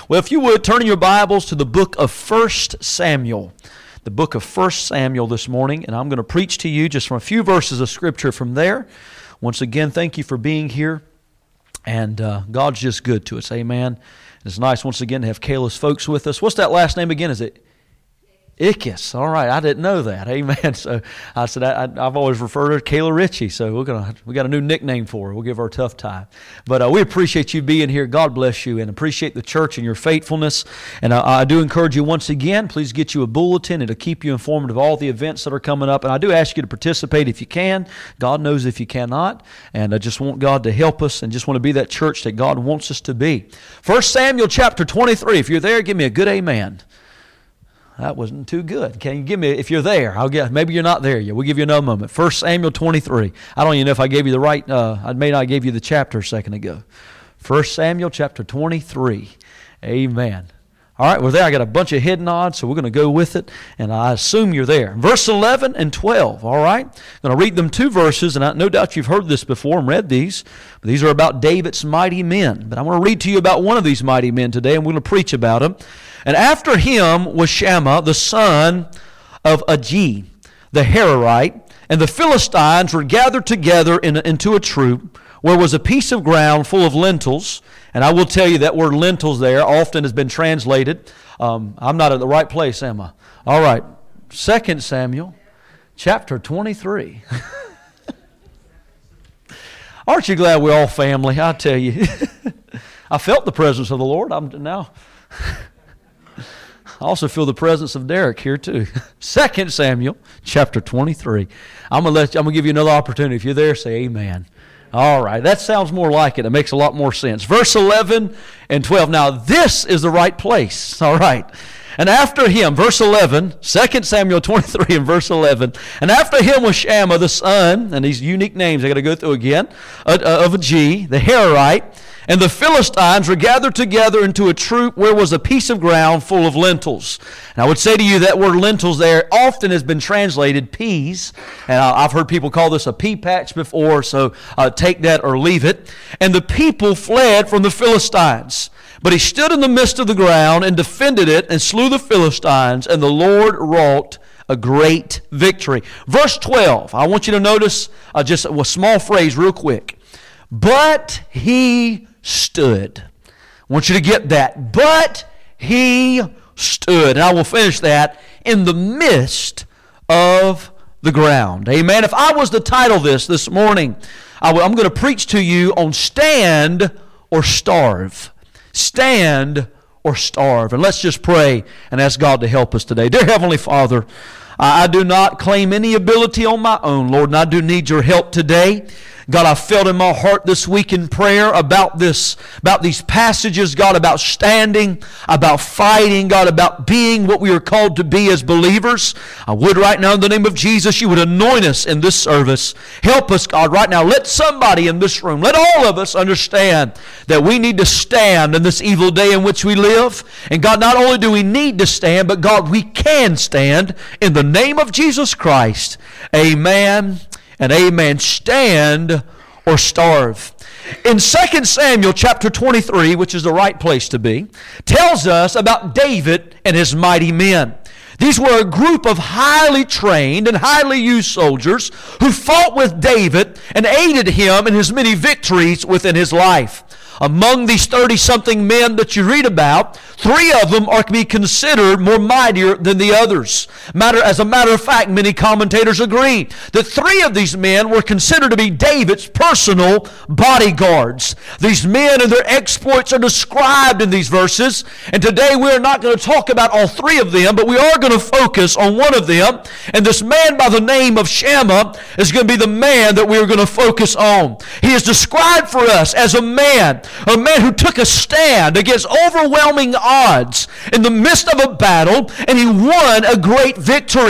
Well, if you would, turn in your Bibles to the book of 1 Samuel. The book of 1 Samuel this morning, and I'm going to preach to you just from a few verses of Scripture from there. Once again, thank you for being here, and God's just good to us, amen. It's nice once again to have Kayla's folks with us. What's that last name again? Is it Ickes? All right, I didn't know that, amen. So I said I've always referred to Kayla Ritchie, so we got a new nickname for her. We'll give her a tough time. But we appreciate you being here. God bless you, and appreciate the church and your faithfulness. And I do encourage you once again, please get you a bulletin. It'll keep you informed of all the events that are coming up. And I do ask you to participate if you can. God knows if you cannot. And I just want God to help us and just want to be that church that God wants us to be. 1 Samuel chapter 23. If you're there, give me a good amen. That wasn't too good. Can you give me, if you're there, maybe you're not there yet. We'll give you another moment. 1 Samuel 23. I don't even know if I gave you the right, I may not have gave you the chapter a second ago. 1 Samuel chapter 23. Amen. All right, we're there. I got a bunch of head nods, so we're going to go with it, and I assume you're there. Verse 11 and 12, all right? I'm going to read them two verses, and no doubt you've heard this before and read these, but these are about David's mighty men. But I want to read to you about one of these mighty men today, and we're going to preach about him. And after him was Shammah, the son of Agee, the Hararite, and the Philistines were gathered together into a troop, where was a piece of ground full of lentils. And I will tell you that word lentils there often has been translated. I'm not at the right place, am I? All right. 2 Samuel chapter 23. Aren't you glad we're all family? I tell you. I felt the presence of the Lord. I also feel the presence of Derek here too. 2 Samuel chapter 23. I'm going to give you another opportunity. If you're there, say amen. All right, that sounds more like it. It makes a lot more sense. Verse 11 and 12. Now, this is the right place. All right. And after him, verse 11, 2 Samuel 23 and verse 11. And after him was Shammah, the son, and these unique names I got to go through again, of Agee, the Hararite. And the Philistines were gathered together into a troop where was a piece of ground full of lentils. And I would say to you that word lentils there often has been translated peas. And I've heard people call this a pea patch before, so take that or leave it. And the people fled from the Philistines. But he stood in the midst of the ground and defended it and slew the Philistines, and the Lord wrought a great victory. Verse 12, I want you to notice just a small phrase real quick. But he stood. I want you to get that. But he stood. And I will finish that in the midst of the ground. Amen. If I was to title this morning, I'm going to preach to you on stand or starve. Stand or starve. And let's just pray and ask God to help us today. Dear Heavenly Father, I do not claim any ability on my own, Lord, and I do need your help today. God, I felt in my heart this week in prayer about these passages, God, about standing, about fighting, God, about being what we are called to be as believers. I would right now in the name of Jesus, you would anoint us in this service. Help us, God, right now. Let somebody in this room, let all of us understand that we need to stand in this evil day in which we live. And God, not only do we need to stand, but God, we can stand in the name of Jesus Christ. Amen. And amen. Stand or starve. In 2 Samuel chapter 23, which is the right place to be, tells us about David and his mighty men. These were a group of highly trained and highly used soldiers who fought with David and aided him in his many victories within his life. Among these 30-something men that you read about, 3 of them are to be considered more mightier than the others. As a matter of fact, many commentators agree that 3 of these men were considered to be David's personal bodyguards. These men and their exploits are described in these verses, and today we are not going to talk about all 3 of them, but we are going to focus on one of them, and this man by the name of Shammah is going to be the man that we are going to focus on. He is described for us as a man who took a stand against overwhelming odds in the midst of a battle, and he won a great victory.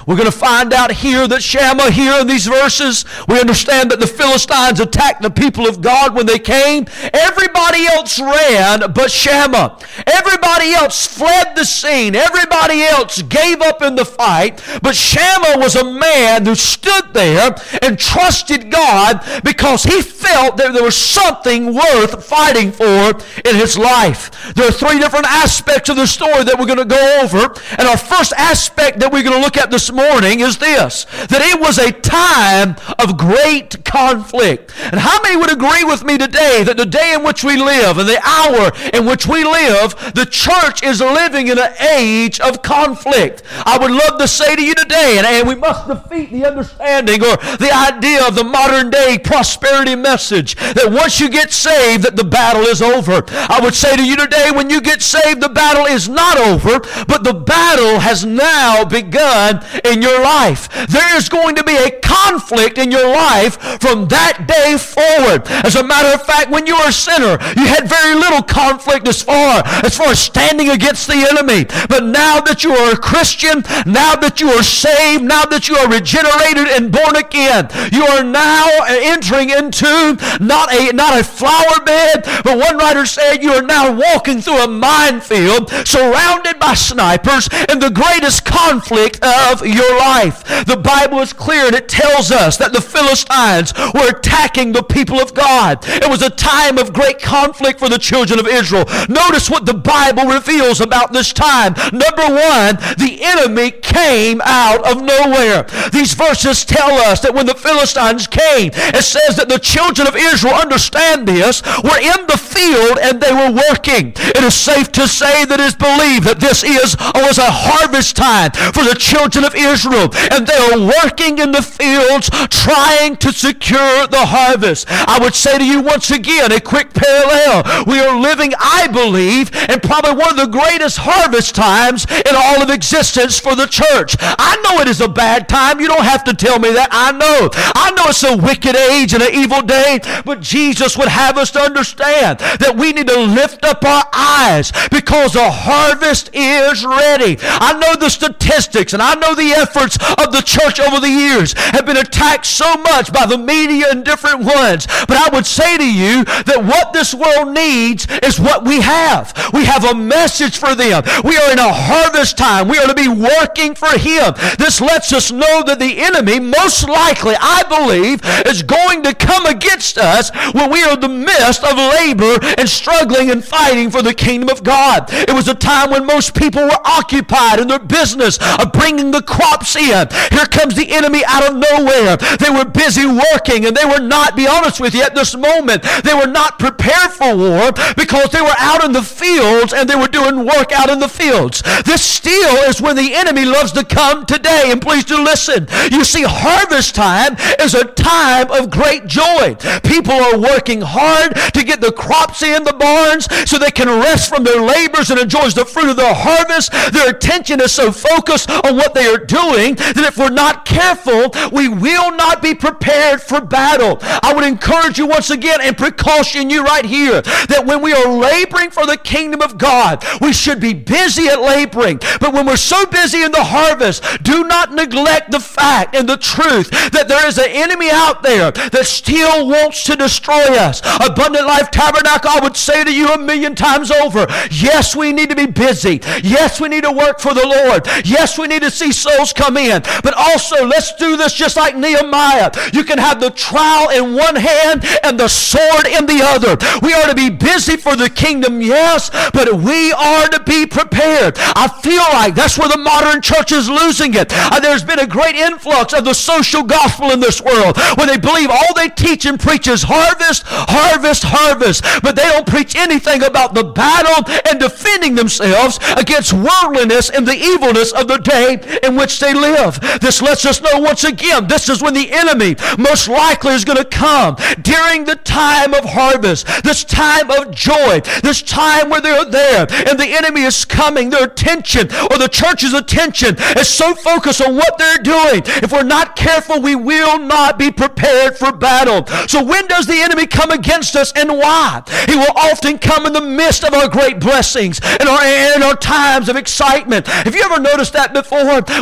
We're going to find out here that Shammah, here in these verses, we understand that the Philistines attacked the people of God when they came. Everybody else ran but Shammah. Everybody else fled the scene. Everybody else gave up in the fight. But Shammah was a man who stood there and trusted God because he felt that there was something worth fighting for in his life. There are three different aspects of the story that we're going to go over. And our first aspect that we're going to look at this morning is this, that it was a time of great conflict. And how many would agree with me today that the day in which we live and the hour in which we live, the church is living in an age of conflict? I would love to say to you today, and we must defeat the understanding or the idea of the modern day prosperity message that once you get saved that the battle is over. I would say to you today, when you get saved, the battle is not over, but the battle has now begun in your life. There is going to be a conflict in your life from that day forward. As a matter of fact, when you were a sinner, you had very little conflict as far as standing against the enemy. But now that you are a Christian, now that you are saved, now that you are regenerated and born again, you are now entering into not a flower bed, but one writer said you are now walking through a minefield surrounded by snipers in the greatest conflict of your life. The Bible is clear and it tells us that the Philistines were attacking the people of God. It was a time of great conflict for the children of Israel. Notice what the Bible reveals about this time. Number one, the enemy came out of nowhere. These verses tell us that when the Philistines came, it says that the children of Israel, understand this, were in the field and they were working. It is safe to say that it is believed that this was a harvest time for the children of Israel, and they are working in the fields trying to secure the harvest. I would say to you once again, a quick parallel. We are living, I believe, in probably one of the greatest harvest times in all of existence for the church. I know it is a bad time. You don't have to tell me that. I know it's a wicked age and an evil day, but Jesus would have us to understand that we need to lift up our eyes because the harvest is ready. I know the statistics and I know the efforts of the church over the years have been attacked so much by the media and different ones, but I would say to you that what this world needs is what we have. We have a message for them. We are in a harvest time. We are to be working for Him. This lets us know that the enemy most likely, I believe, is going to come against us when we are in the midst of labor and struggling and fighting for the kingdom of God. It was a time when most people were occupied in their business of bringing the crops in. Here comes the enemy out of nowhere. They were busy working and they were not, be honest with you, at this moment, they were not prepared for war because they were out in the fields and they were doing work out in the fields. This still is when the enemy loves to come today, and please do listen. You see, harvest time is a time of great joy. People are working hard to get the crops in the barns so they can rest from their labors and enjoy the fruit of their harvest. Their attention is so focused on what they are doing that if we're not careful, we will not be prepared for battle. I would encourage you once again and precaution you right here that when we are laboring for the kingdom of God, we should be busy at laboring. But when we're so busy in the harvest, do not neglect the fact and the truth that there is an enemy out there that still wants to destroy us. Abundant Life Tabernacle, I would say to you 1,000,000 times over, yes, we need to be busy. Yes, we need to work for the Lord. Yes, we need to see souls come in. But also, let's do this just like Nehemiah. You can have the trowel in one hand and the sword in the other. We are to be busy for the kingdom, yes, but we are to be prepared. I feel like that's where the modern church is losing it. There's been a great influx of the social gospel in this world where they believe all they teach and preach is harvest, harvest, harvest, but they don't preach anything about the battle and defending themselves against worldliness and the evilness of the day in which they live. This lets us know once again, this is when the enemy most likely is going to come during the time of harvest, this time of joy, this time where they're there and the enemy is coming. Their attention or the church's attention is so focused on what they're doing. If we're not careful, we will not be prepared for battle. So when does the enemy come against us and why? He will often come in the midst of our great blessings and our times of excitement. Have you ever noticed that before?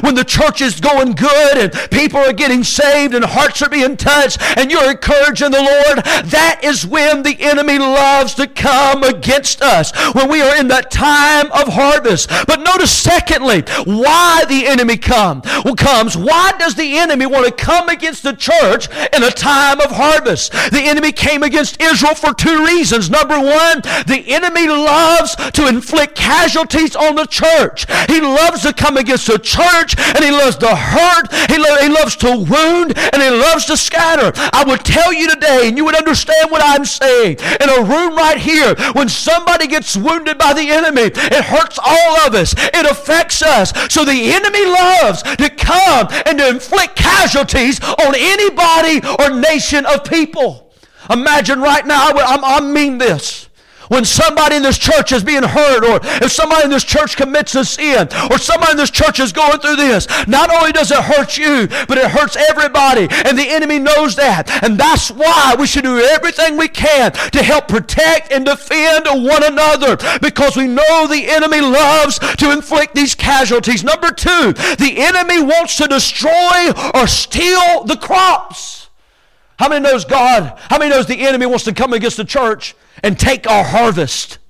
when the church is going good and people are getting saved and hearts are being touched and you're encouraging the Lord, that is when the enemy loves to come against us, when we are in that time of harvest. But notice secondly, why the enemy comes. Why does the enemy want to come against the church in a time of harvest? The enemy came against Israel for two reasons. Number one, the enemy loves to inflict casualties on the church. He loves to come against the church, and he loves to hurt, he loves to wound, and he loves to scatter. I would tell you today, and you would understand what I'm saying, in a room right here, when somebody gets wounded by the enemy, it hurts all of us. It affects us. So the enemy loves to come and to inflict casualties on anybody or nation of people. Imagine right now, I mean this. When somebody in this church is being hurt, or if somebody in this church commits a sin, or somebody in this church is going through this, not only does it hurt you, but it hurts everybody, and the enemy knows that. And that's why we should do everything we can to help protect and defend one another, because we know the enemy loves to inflict these casualties. Number two, the enemy wants to destroy or steal the crops. How many knows the enemy wants to come against the church and take our harvest?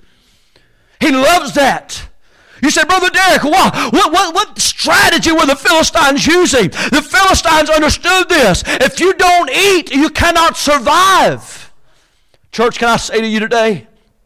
He loves that. You say, Brother Derek, what strategy were the Philistines using? The Philistines understood this. If you don't eat, you cannot survive. Church, can I say to you today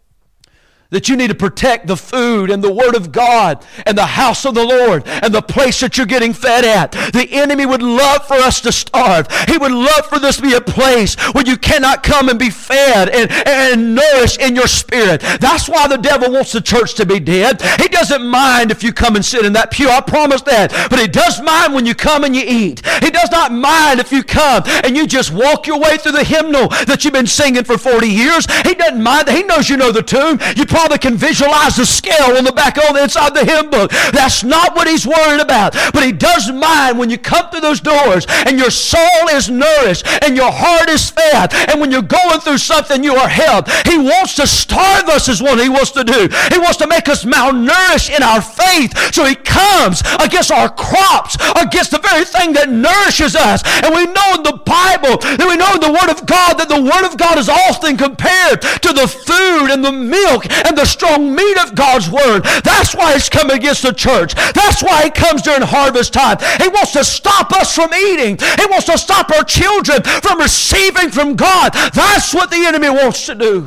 that you need to protect the food and the Word of God and the house of the Lord and the place that you're getting fed at. The enemy would love for us to starve. He would love for this to be a place where you cannot come and be fed and nourished in your spirit. That's why the devil wants the church to be dead. He doesn't mind if you come and sit in that pew. I promise that. But he does mind when you come and you eat. He does not mind if you come and you just walk your way through the hymnal that you've been singing for 40 years. He doesn't mind that. He knows you know the tune. You probably can visualize the scale on the back on the inside the hymn book. That's not what he's worried about. But he does mind when you come through those doors and your soul is nourished and your heart is fed, and when you're going through something you are helped. He wants to starve us is what he wants to do. He wants to make us malnourished in our faith. So he comes against our crops, against the very thing that nourishes us. And we know in the Bible, that we know in the Word of God, that the Word of God is often compared to the food and the milk and the strong meat of God's Word. That's why he's coming against the church. That's why he comes during harvest time. He wants to stop us from eating. He wants to stop our children from receiving from God. That's what the enemy wants to do.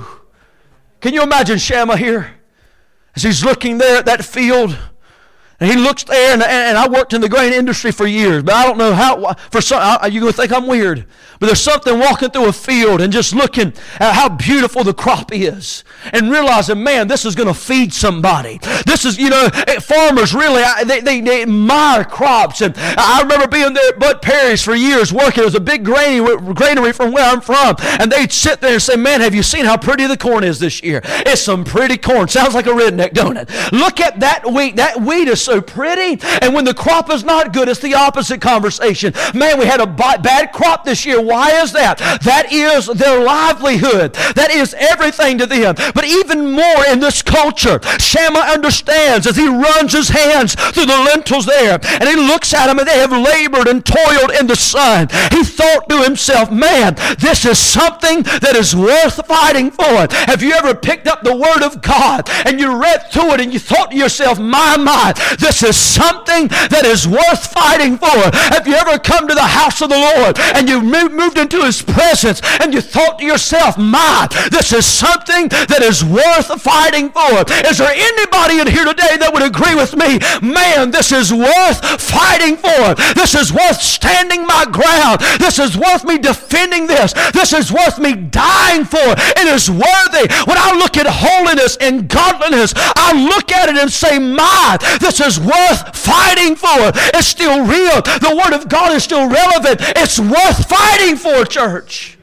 Can you imagine Shammah here? As he's looking there at that field, and he looks there, and I worked in the grain industry for years, but I don't know how, you're going to think I'm weird, but there's something walking through a field and just looking at how beautiful the crop is and realizing, man, this is going to feed somebody. This is, farmers really, they admire crops. And I remember being there at Bud Perry's for years working. It was a big granary from where I'm from, and they'd sit there and say, man, have you seen how pretty the corn is this year? It's some pretty corn. Sounds like a redneck, don't it? Look at that wheat. That wheat is so pretty, and when the crop is not good, it's the opposite conversation. Man, we had a bad crop this year. Why is that? That is their livelihood. That is everything to them. But even more in this culture, Shammah understands as he runs his hands through the lentils there, and he looks at them, and they have labored and toiled in the sun. He thought to himself, man, this is something that is worth fighting for. Have you ever picked up the Word of God and you read through it and you thought to yourself, my, this is something that is worth fighting for? Have you ever come to the house of the Lord and you moved into his presence and you thought to yourself, my, this is something that is worth fighting for? Is there anybody in here today that would agree with me? Man, this is worth fighting for. This is worth standing my ground. This is worth me defending this. This is worth me dying for. It is worthy. When I look at holiness and godliness, I look at it and say, my, this is worth fighting for. It's still real. The Word of God is still relevant. It's worth fighting for, church.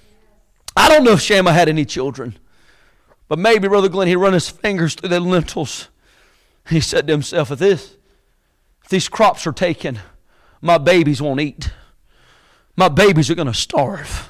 I don't know if Shammah had any children, but maybe, Brother Glenn, he'd run his fingers through the lentils. He said to himself, if these crops are taken, my babies won't eat. My babies are going to starve.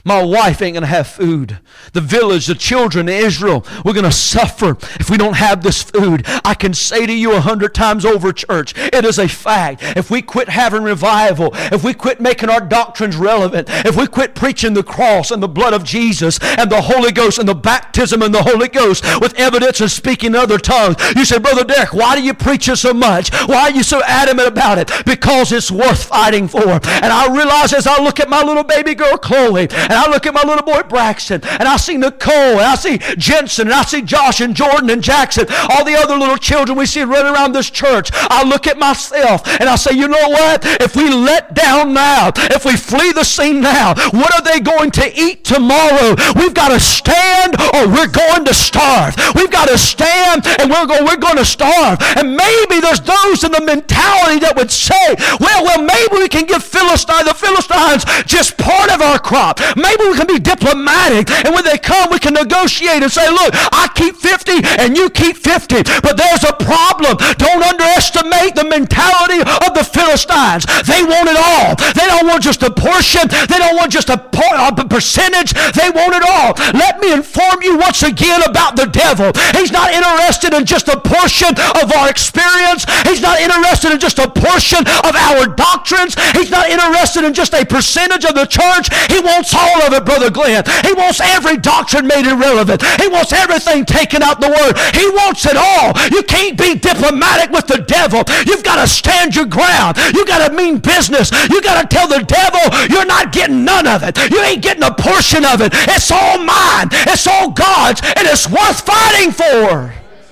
My wife ain't going to have food. The village, the children of Israel, we're going to suffer if we don't have this food. I can say to you 100 times over, church, it is a fact. If we quit having revival, if we quit making our doctrines relevant, if we quit preaching the cross and the blood of Jesus and the Holy Ghost and the baptism in the Holy Ghost with evidence of speaking other tongues, you say, Brother Derek, why do you preach it so much? Why are you so adamant about it? Because it's worth fighting for. And I realize as I look at my little baby girl, Chloe, and I look at my little boy Braxton, and I see Nicole, and I see Jensen, and I see Josh and Jordan and Jackson, all the other little children we see running around this church. I look at myself and I say, you know what? If we let down now, if we flee the scene now, what are they going to eat tomorrow? We've got to stand or we're going to starve. We've got to stand and we're going to starve. And maybe there's those in the mentality that would say, well, maybe we can give the Philistines just part of our crop. Maybe we can be diplomatic, and when they come, we can negotiate and say, look, I keep 50 and you keep 50. But there's a problem. Don't underestimate the mentality of the Philistines. They want it all. They don't want just a portion. They don't want just a percentage. They want it all. Let me inform you once again about the devil. He's not interested in just a portion of our experience. He's not interested in just a portion of our doctrines. He's not interested in just a percentage of the church. He wants all of it, Brother Glenn. He wants every doctrine made irrelevant. He wants everything taken out the word. He wants it all. You can't be diplomatic with the devil. You've got to stand your ground. You got to mean business. You got to tell the devil you're not getting none of it. You ain't getting a portion of it. It's all mine. It's all God's, and it's worth fighting for.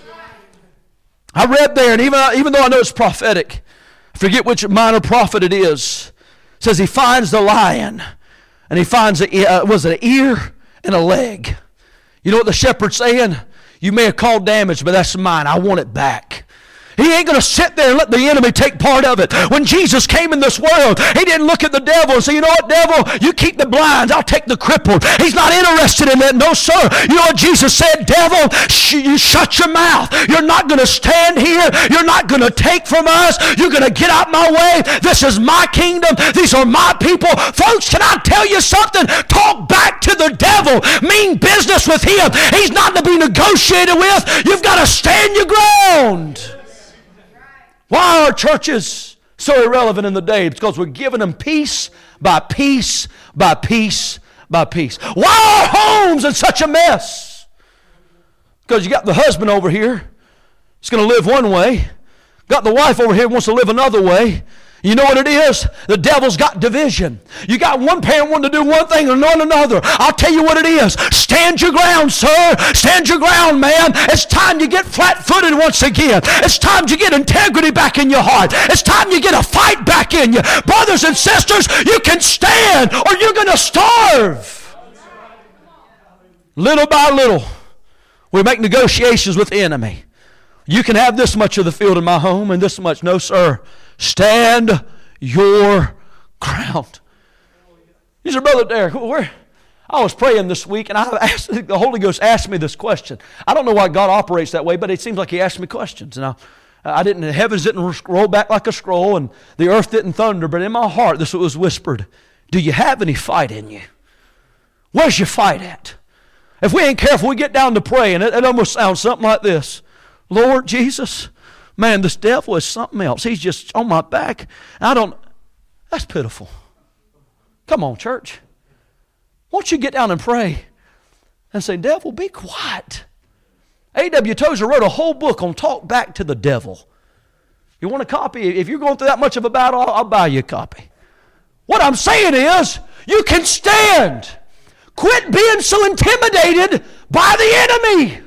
I read there, and even though I know it's prophetic, I forget which minor prophet it is. It says he finds the lion, and he finds an ear and a leg. You know what the shepherd's saying? You may have caused damage, but that's mine. I want it back. He ain't going to sit there and let the enemy take part of it. When Jesus came in this world, he didn't look at the devil and say, you know what, devil, you keep the blinds, I'll take the crippled. He's not interested in that. No, sir. You know what Jesus said? Devil, you shut your mouth. You're not going to stand here. You're not going to take from us. You're going to get out my way. This is my kingdom. These are my people. Folks, can I tell you something? Talk back to the devil. Mean business with him. He's not to be negotiated with. You've got to stand your ground. Why are churches so irrelevant in the day? It's because we're giving them piece by piece by piece by piece. Why are homes in such a mess? Because you got the husband over here, he's going to live one way. Got the wife over here who wants to live another way. You know what it is? The devil's got division. You got one parent wanting to do one thing and not another. I'll tell you what it is. Stand your ground, sir. Stand your ground, man. It's time you get flat-footed once again. It's time you get integrity back in your heart. It's time you get a fight back in you. Brothers and sisters, you can stand or you're going to starve. Little by little, we make negotiations with the enemy. You can have this much of the field in my home and this much. No, sir. Stand your ground. You say, Brother Derek, I was praying this week and the Holy Ghost asked me this question. I don't know why God operates that way, but it seems like He asked me questions. And the heavens didn't roll back like a scroll and the earth didn't thunder, but in my heart this was whispered. Do you have any fight in you? Where's your fight at? If we ain't careful, we get down to pray and it almost sounds something like this. Lord Jesus, man, this devil is something else. He's just on my back. That's pitiful. Come on, church. Won't you get down and pray and say, devil, be quiet. A.W. Tozer wrote a whole book on talk back to the devil. You want a copy? If you're going through that much of a battle, I'll buy you a copy. What I'm saying is, you can stand. Quit being so intimidated by the enemy.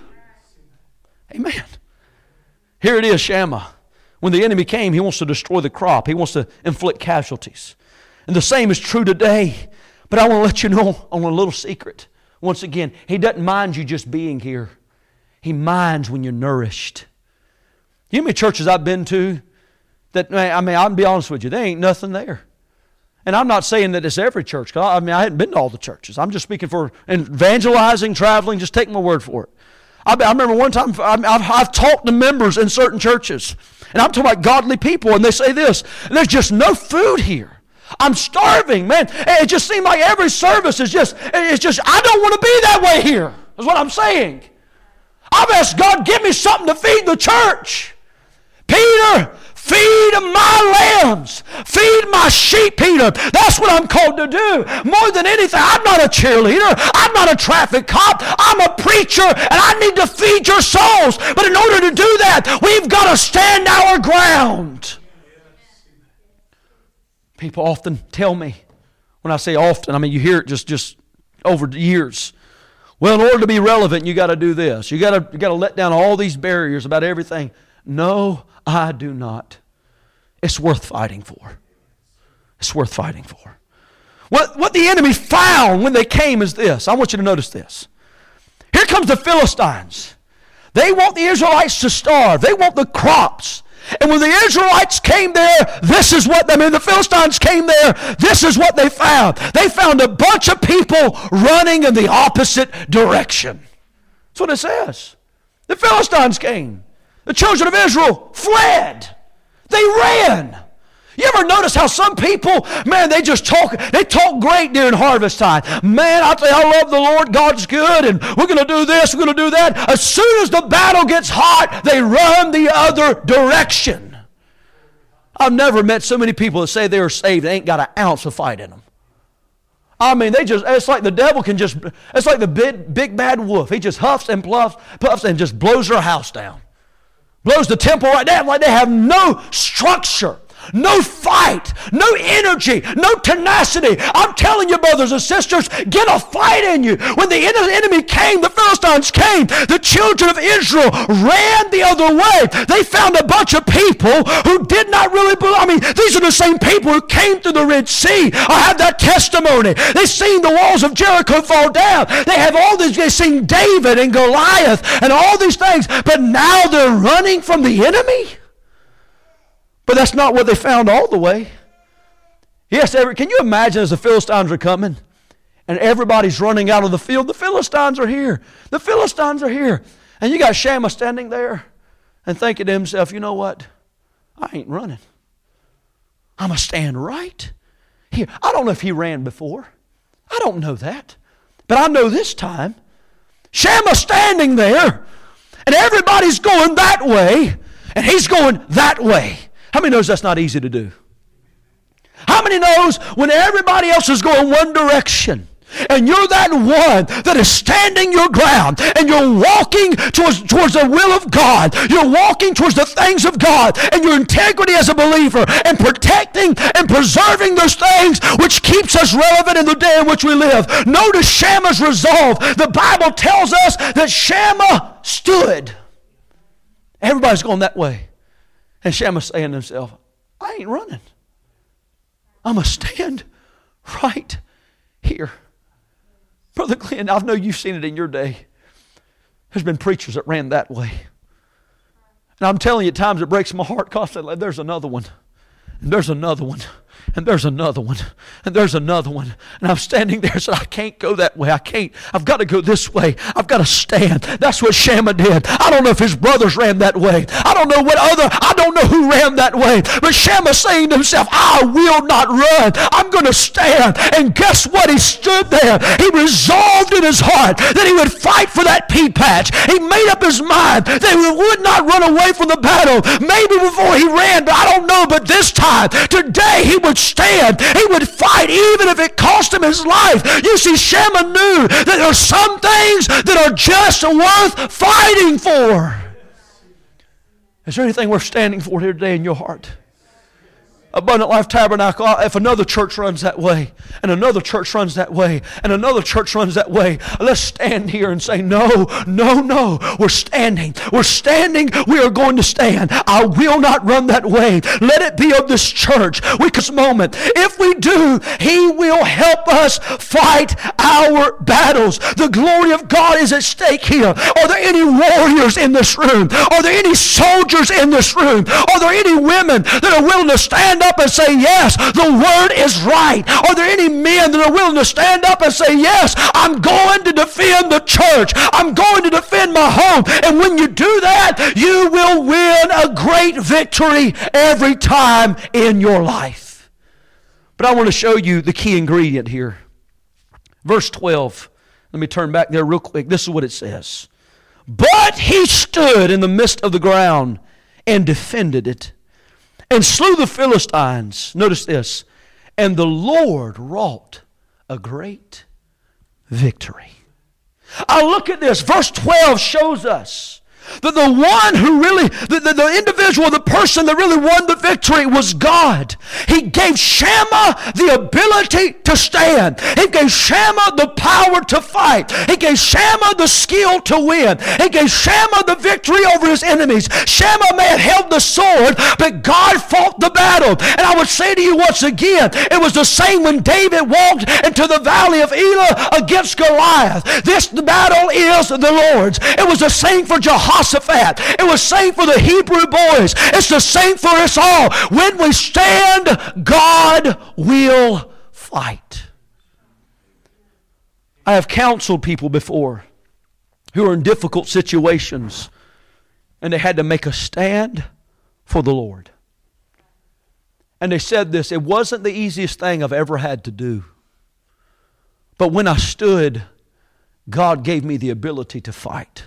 Amen. Here it is, Shammah. When the enemy came, he wants to destroy the crop. He wants to inflict casualties. And the same is true today. But I want to let you know on a little secret. Once again, He doesn't mind you just being here. He minds when you're nourished. You know how many churches I've been to that, I'll be honest with you, there ain't nothing there. And I'm not saying that it's every church. I hadn't been to all the churches. I'm just speaking for evangelizing, traveling, just take my word for it. I remember one time, I've talked to members in certain churches, and I'm talking about godly people, and they say this, there's just no food here. I'm starving, man. It just seemed like every service is just, I don't want to be that way here, is what I'm saying. I've asked God, give me something to feed the church. Peter, feed my lambs. Feed my sheep, Peter. That's what I'm called to do. More than anything, I'm not a cheerleader. I'm not a traffic cop. I'm a preacher, and I need to feed your souls. But in order to do that, we've got to stand our ground. People often tell me, when I say often, I mean you hear it just over the years. Well, in order to be relevant, you got to do this. You got to let down all these barriers about everything. No, I do not. It's worth fighting for. It's worth fighting for. What the enemy found when they came is this. I want you to notice this. Here comes the Philistines. They want the Israelites to starve. They want the crops. And when the Israelites came there, the Philistines came there, this is what they found. They found a bunch of people running in the opposite direction. That's what it says. The Philistines came. The children of Israel fled. They ran. You ever notice how some people, man, they talk great during harvest time. Man, I tell you, I love the Lord, God's good, and we're going to do this, we're going to do that. As soon as the battle gets hot, they run the other direction. I've never met so many people that say they are saved, they ain't got an ounce of fight in them. I mean, it's like the devil it's like the big bad wolf. He just huffs and puffs and just blows your house down. Blows the temple right down like they have no structure. No fight, no energy, no tenacity. I'm telling you, brothers and sisters, get a fight in you. When the enemy came, the Philistines came, the children of Israel ran the other way. They found a bunch of people who did not really believe. I mean, these are the same people who came through the Red Sea. I have that testimony. They've seen the walls of Jericho fall down. They have all these, they've seen David and Goliath and all these things, but now they're running from the enemy? But that's not what they found all the way. Yes, can you imagine as the Philistines are coming and everybody's running out of the field? The Philistines are here. The Philistines are here. And you got Shammah standing there and thinking to himself, you know what? I ain't running. I'm going to stand right here. I don't know if he ran before. I don't know that. But I know this time. Shammah's standing there and everybody's going that way and he's going that way. How many knows that's not easy to do? How many knows when everybody else is going one direction and you're that one that is standing your ground and you're walking towards the will of God, you're walking towards the things of God and your integrity as a believer and protecting and preserving those things which keeps us relevant in the day in which we live. Notice Shammah's resolve. The Bible tells us that Shammah stood. Everybody's going that way. And Shammah's saying to himself, I ain't running. I'm going to stand right here. Brother Glenn, I know you've seen it in your day. There's been preachers that ran that way. And I'm telling you, at times it breaks my heart constantly. There's another one. And there's another one. And there's another one. And there's another one. And I'm standing there and said, I can't go that way. I can't. I've got to go this way. I've got to stand. That's what Shammah did. I don't know if his brothers ran that way. I don't know who ran that way. But Shammah's saying to himself, I will not run. I'm going to stand. And guess what? He stood there. He resolved in his heart that he would fight for that pea patch. He made up his mind that he would not run away from the battle. Maybe before he ran, but I don't know. But this time, today, he would stand. He would fight even if it cost him his life. You see, Shammah knew that there are some things that are just worth fighting for. Is there anything worth standing for here today in your heart? Abundant Life Tabernacle, if another church runs that way, and another church runs that way, and another church runs that way, let's stand here and say, no, we're standing. We're standing. We are going to stand. I will not run that way. Let it be of this church. This moment. If we do, He will help us fight our battles. The glory of God is at stake here. Are there any warriors in this room? Are there any soldiers in this room? Are there any women that are willing to stand up and say, yes, the word is right? Are there any men that are willing to stand up and say, yes, I'm going to defend the church. I'm going to defend my home. And when you do that, you will win a great victory every time in your life. But I want to show you the key ingredient here. Verse 12. Let me turn back there real quick. This is what it says. But he stood in the midst of the ground and defended it, and slew the Philistines. Notice this. And the Lord wrought a great victory. I look at this. Verse 12 shows us that the one who really, the individual, the person that really won the victory was God. He gave Shammah the ability to stand. He gave Shammah the power to fight. He gave Shammah the skill to win. He gave Shammah the victory over his enemies. Shammah may have held the sword, but God fought the battle. And I would say to you once again, it was the same when David walked into the valley of Elah against Goliath. This battle is the Lord's. It was the same for Jehoshaphat. It was the same for the Hebrew boys. It's the same for us all. When we stand, God will fight. I have counseled people before who are in difficult situations, and they had to make a stand for the Lord. And they said this, it wasn't the easiest thing I've ever had to do. But when I stood, God gave me the ability to fight.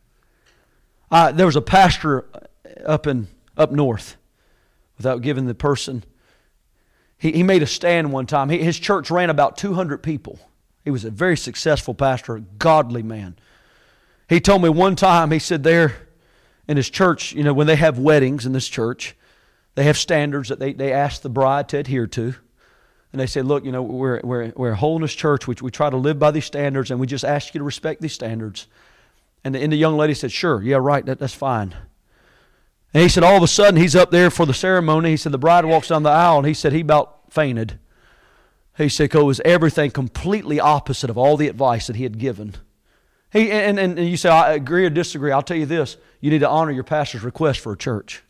There was a pastor up north, without giving the person, he made a stand one time. His church ran about 200 people. He was a very successful pastor, a godly man. He told me one time, he said there in his church, you know, when they have weddings in this church, they have standards that they ask the bride to adhere to. And they say, look, you know, we're a holiness church. We try to live by these standards, and we just ask you to respect these standards. And the young lady said, sure, yeah, right, that's fine. And he said, all of a sudden, he's up there for the ceremony. He said, the bride walks down the aisle, and he said he about fainted. He said, because it was everything completely opposite of all the advice that he had given. And you say, I agree or disagree. I'll tell you this, you need to honor your pastor's request for a church.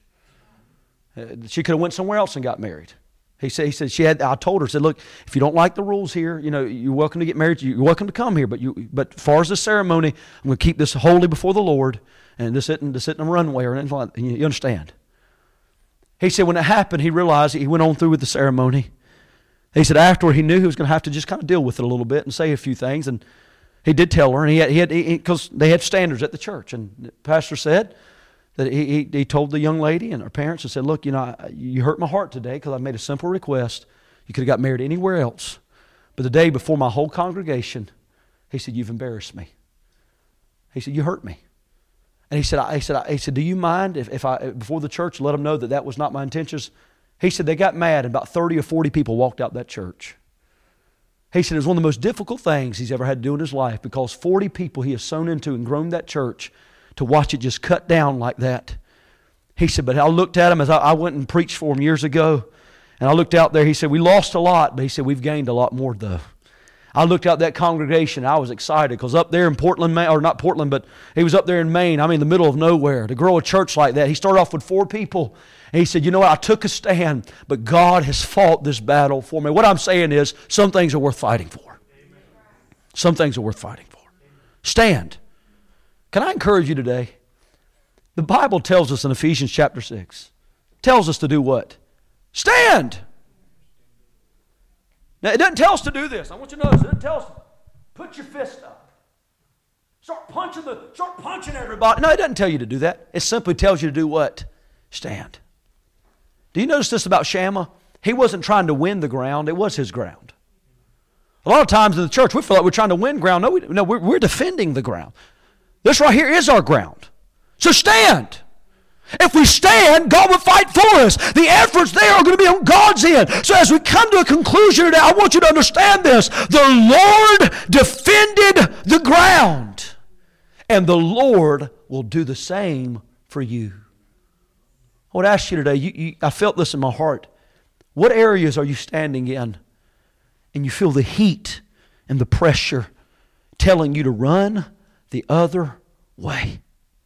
She could have went somewhere else and got married. He said I told her, said, look, if you don't like the rules here, you know, you're welcome to get married. You're welcome to come here, but as far as the ceremony, I'm going to keep this holy before the Lord, and this isn't a runway or anything like that. You understand? He said when it happened, he realized he went on through with the ceremony. He said afterward he knew he was going to have to just kind of deal with it a little bit and say a few things, and he did tell her, and because they had standards at the church, and the pastor said that he told the young lady and her parents and said, look, you know, you hurt my heart today because I made a simple request. You could have got married anywhere else. But the day before my whole congregation, he said, you've embarrassed me. He said, you hurt me. And he said, do you mind if I, before the church, let them know that was not my intentions? He said, they got mad and about 30 or 40 people walked out that church. He said, it was one of the most difficult things he's ever had to do in his life because 40 people he has sown into and grown that church to watch it just cut down like that. He said, but I looked at him as I went and preached for him years ago, and I looked out there. He said, we lost a lot, but he said, we've gained a lot more though. I looked out that congregation, and I was excited because up there in Portland, or not Portland, but he was up there in Maine, in the middle of nowhere, to grow a church like that. He started off with 4 people, and he said, you know what, I took a stand, but God has fought this battle for me. What I'm saying is, some things are worth fighting for. Some things are worth fighting for. Stand. Can I encourage you today? The Bible tells us in Ephesians chapter 6, tells us to do what? Stand! Now, it doesn't tell us to do this. I want you to notice, it doesn't tell us to put your fist up. Start punching everybody. No, it doesn't tell you to do that. It simply tells you to do what? Stand. Do you notice this about Shammah? He wasn't trying to win the ground. It was his ground. A lot of times in the church, we feel like we're trying to win ground. No, we're defending the ground. This right here is our ground. So stand. If we stand, God will fight for us. The efforts there are going to be on God's end. So as we come to a conclusion today, I want you to understand this. The Lord defended the ground, and the Lord will do the same for you. I would ask you today, I felt this in my heart. What areas are you standing in? And you feel the heat and the pressure telling you to run the other way.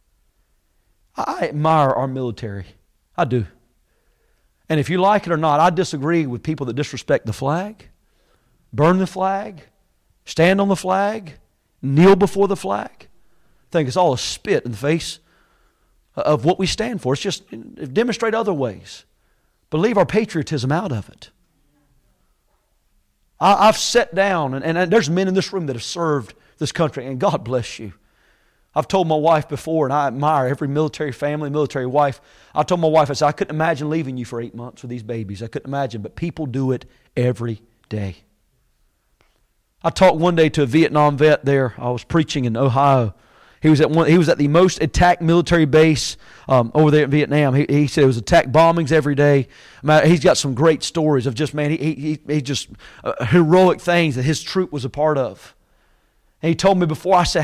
I admire our military. I do. And if you like it or not, I disagree with people that disrespect the flag, burn the flag, stand on the flag, kneel before the flag. I think it's all a spit in the face of what we stand for. It's just demonstrate other ways. But leave our patriotism out of it. I've sat down, and there's men in this room that have served this country, and God bless you. I've told my wife before, and I admire every military family, military wife. I told my wife, I said, I couldn't imagine leaving you for 8 months with these babies. I couldn't imagine, but people do it every day. I talked one day to a Vietnam vet there. I was preaching in Ohio. He was at the most attacked military base over there in Vietnam. He said it was attack bombings every day. Man, he's got some great stories of just, man, he just heroic things that his troop was a part of. And he told me before, I said,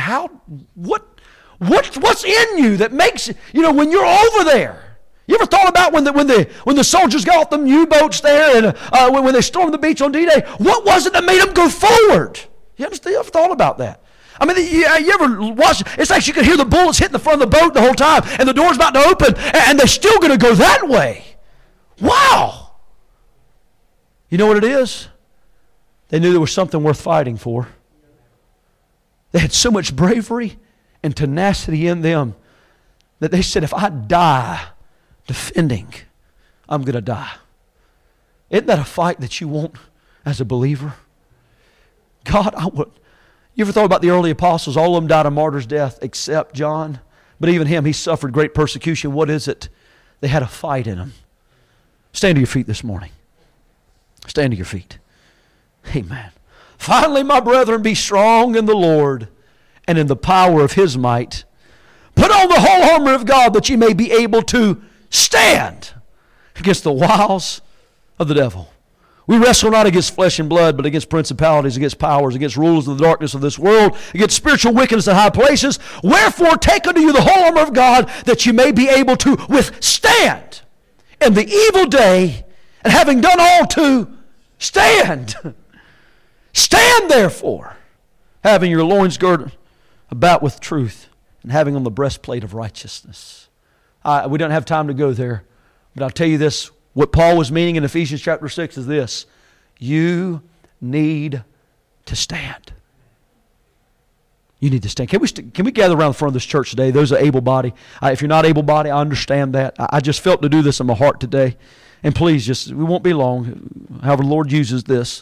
what's in you that makes, when you're over there? You ever thought about when the soldiers got off them U-boats there and when they stormed the beach on D-Day, what was it that made them go forward? You ever thought about that? I mean, you ever watch? It's like you could hear the bullets hitting the front of the boat the whole time, and the door's about to open, and they're still going to go that way. Wow! You know what it is? They knew there was something worth fighting for. They had so much bravery and tenacity in them that they said, if I die defending, I'm going to die. Isn't that a fight that you want as a believer? God, I would. You ever thought about the early apostles? All of them died a martyr's death except John. But even him, he suffered great persecution. What is it? They had a fight in them. Stand to your feet this morning. Stand to your feet. Amen. Finally, my brethren, be strong in the Lord and in the power of His might. Put on the whole armor of God that ye may be able to stand against the wiles of the devil. We wrestle not against flesh and blood, but against principalities, against powers, against rulers of the darkness of this world, against spiritual wickedness in high places. Wherefore take unto you the whole armor of God, that you may be able to withstand in the evil day, and having done all to stand. Stand therefore, having your loins girded about with truth, and having on the breastplate of righteousness. We don't have time to go there, but I'll tell you this. What Paul was meaning in Ephesians chapter 6 is this. You need to stand. You need to stand. Can we gather around the front of this church today? Those are able-bodied. If you're not able-bodied, I understand that. I just felt to do this in my heart today. And please, we won't be long, however the Lord uses this.